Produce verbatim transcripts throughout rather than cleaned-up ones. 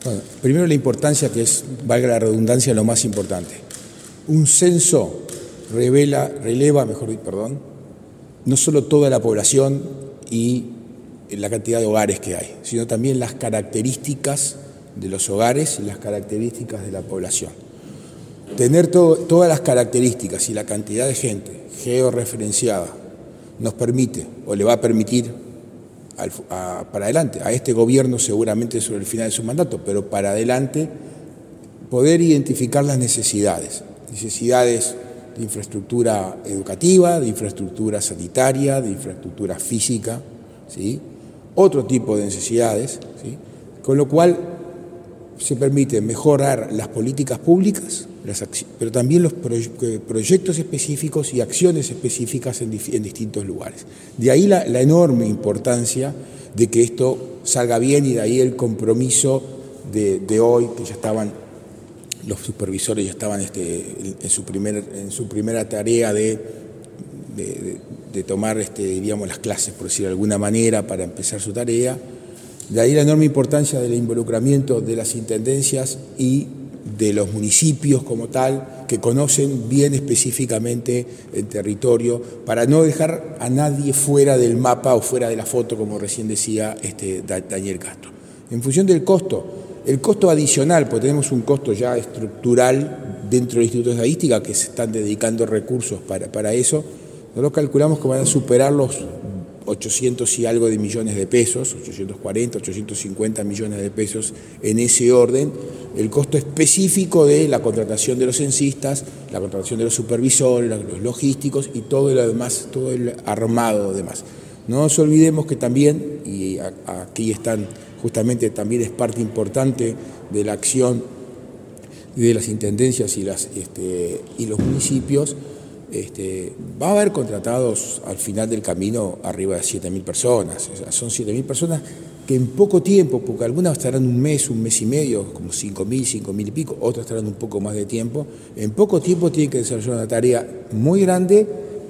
Bueno, primero la importancia, que es, valga la redundancia, lo más importante. Un censo revela, releva, mejor dicho, perdón, no solo toda la población y la cantidad de hogares que hay, sino también las características de los hogares y las características de la población. Tener todo, todas las características y la cantidad de gente georreferenciada nos permite, o le va a permitir al, a, para adelante, a este gobierno seguramente sobre el final de su mandato, pero para adelante poder identificar las necesidades, necesidades de infraestructura educativa, de infraestructura sanitaria, de infraestructura física, ¿sí? Otro tipo de necesidades, ¿sí? Con lo cual se permite mejorar las políticas públicas, las pero también los proyectos específicos y acciones específicas en, en distintos lugares. De ahí la, la enorme importancia de que esto salga bien y de ahí el compromiso de, de hoy, que ya estaban, los supervisores ya estaban este, en, su primer, en su primera tarea de, de, de, de tomar este, diríamos, las clases, por decir de alguna manera, para empezar su tarea. De ahí la enorme importancia del involucramiento de las intendencias y de los municipios como tal, que conocen bien específicamente el territorio, para no dejar a nadie fuera del mapa o fuera de la foto, como recién decía este Daniel Castro. En función del costo, el costo adicional, porque tenemos un costo ya estructural dentro del Instituto de Estadística, que se están dedicando recursos para, para eso, nosotros calculamos que van a superar los ochocientos y algo de millones de pesos, ochocientos cuarenta, ochocientos cincuenta millones de pesos en ese orden, el costo específico de la contratación de los censistas, la contratación de los supervisores, los logísticos y todo lo demás, todo el armado demás. No nos olvidemos que también, y aquí están justamente también es parte importante de la acción de las intendencias y, las, este, y los municipios, Este, va a haber contratados al final del camino arriba de siete mil personas. O sea, son siete mil personas que en poco tiempo, porque algunas estarán un mes, un mes y medio, como cinco mil, cinco mil y pico, otras estarán un poco más de tiempo, en poco tiempo tienen que desarrollar una tarea muy grande,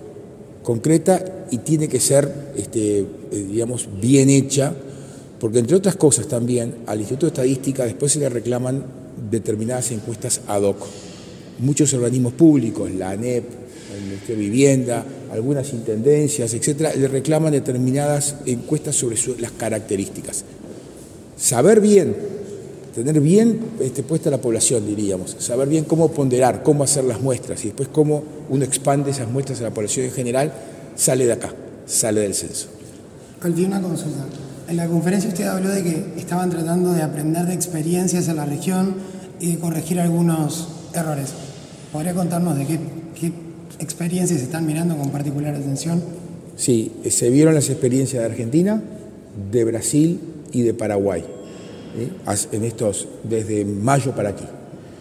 concreta, y tiene que ser, este, digamos, bien hecha, porque entre otras cosas también al Instituto de Estadística después se le reclaman determinadas encuestas ad hoc. Muchos organismos públicos, la ANEP, el Ministerio de Vivienda, algunas intendencias, etcétera, le reclaman determinadas encuestas sobre su, las características. Saber bien, tener bien este, puesta la población, diríamos, saber bien cómo ponderar, cómo hacer las muestras y después cómo uno expande esas muestras a la población en general, sale de acá, sale del censo. Alfie, una consulta. En la conferencia usted habló de que estaban tratando de aprender de experiencias en la región y de corregir algunos errores. ¿Podría contarnos de qué, qué experiencias se están mirando con particular atención? Sí, se vieron las experiencias de Argentina, de Brasil y de Paraguay, ¿sí? En estos, desde mayo para aquí.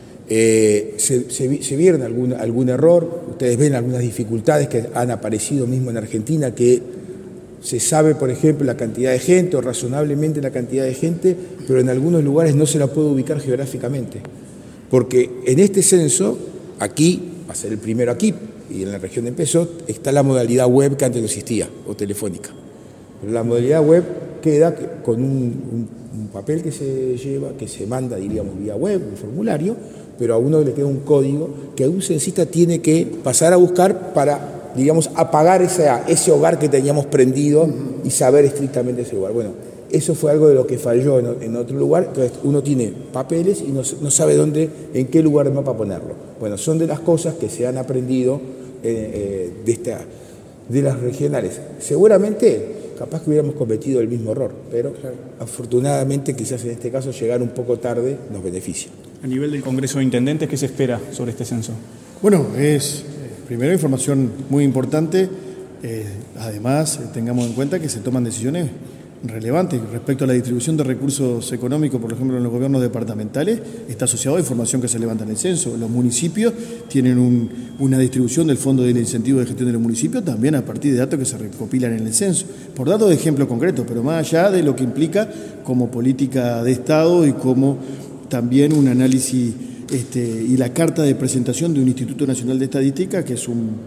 Eh, se, se, se vieron algún, algún error, ustedes ven algunas dificultades que han aparecido mismo en Argentina, que se sabe, por ejemplo, la cantidad de gente o razonablemente la cantidad de gente, pero en algunos lugares no se la puede ubicar geográficamente, porque en este censo, aquí, va a ser el primero aquí, y en la región de Empezó, está la modalidad web que antes no existía, o telefónica. Pero la modalidad web queda con un, un, un papel que se lleva, que se manda, diríamos, vía web, un formulario, pero a uno le queda un código que un censista tiene que pasar a buscar para, digamos, apagar ese, ese hogar que teníamos prendido y saber estrictamente ese lugar. Bueno, eso fue algo de lo que falló en, en otro lugar. Entonces uno tiene papeles y no, no sabe dónde, en qué lugar del mapa ponerlo. Bueno, son de las cosas que se han aprendido eh, de, esta, de las regionales. Seguramente, capaz que hubiéramos cometido el mismo error, pero claro, afortunadamente quizás en este caso llegar un poco tarde nos beneficia. A nivel del Congreso de Intendentes, ¿qué se espera sobre este censo? Bueno, es primero información muy importante. Eh, además, tengamos en cuenta que se toman decisiones relevantes respecto a la distribución de recursos económicos, por ejemplo, en los gobiernos departamentales, está asociado a información que se levanta en el censo. Los municipios tienen un, una distribución del Fondo del Incentivo de Gestión de los Municipios también a partir de datos que se recopilan en el censo, por datos de ejemplo concretos, pero más allá de lo que implica como política de Estado y como también un análisis este, y la carta de presentación de un Instituto Nacional de Estadística, que es un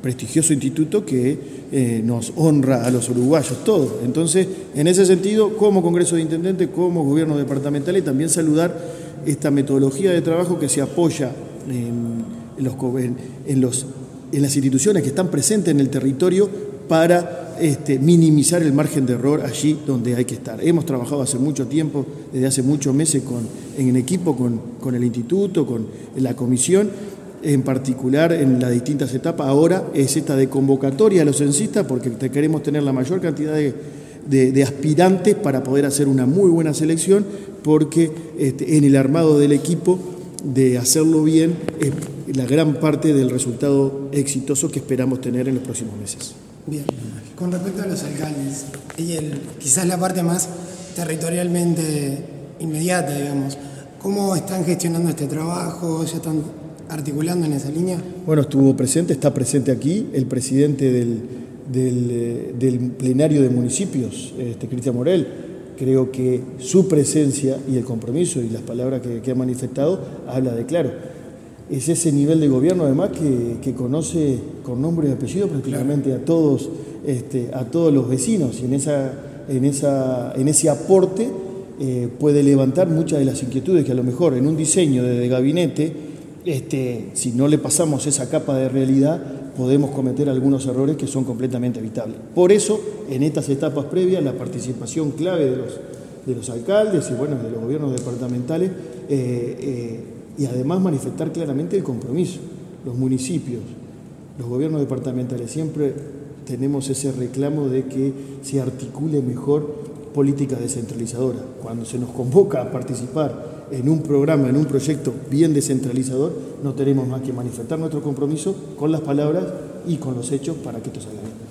prestigioso instituto que eh, nos honra a los uruguayos todos. Entonces, en ese sentido, como Congreso de Intendentes, como Gobierno Departamental, y también saludar esta metodología de trabajo que se apoya en, en, los, en, en, los, en las instituciones que están presentes en el territorio para este, minimizar el margen de error allí donde hay que estar. Hemos trabajado hace mucho tiempo, desde hace muchos meses, con, en equipo con, con el instituto, con la comisión, en particular en las distintas etapas. Ahora es esta de convocatoria a los censistas porque queremos tener la mayor cantidad de, de, de aspirantes para poder hacer una muy buena selección, porque este, en el armado del equipo, de hacerlo bien, es la gran parte del resultado exitoso que esperamos tener en los próximos meses. Bien, con respecto a los alcaldes, y el, quizás la parte más territorialmente inmediata, digamos, ¿cómo están gestionando este trabajo? ¿Ya están articulando en esa línea? Bueno, estuvo presente, está presente aquí el presidente del, del, del plenario de municipios, este, Cristian Morel. Creo que su presencia y el compromiso y las palabras que, que ha manifestado habla de claro. Es ese nivel de gobierno además que, que conoce con nombre y apellido prácticamente a todos, este, a todos los vecinos, y en, esa, en, esa, en ese aporte eh, puede levantar muchas de las inquietudes que a lo mejor en un diseño de, de gabinete, este, si no le pasamos esa capa de realidad, podemos cometer algunos errores que son completamente evitables. Por eso, en estas etapas previas, la participación clave de los, de los alcaldes y bueno, de los gobiernos departamentales, eh, eh, y además manifestar claramente el compromiso. Los municipios, los gobiernos departamentales, siempre tenemos ese reclamo de que se articule mejor política descentralizadora. Cuando se nos convoca a participar en un programa, en un proyecto bien descentralizador, no tenemos más que manifestar nuestro compromiso con las palabras y con los hechos para que esto salga bien.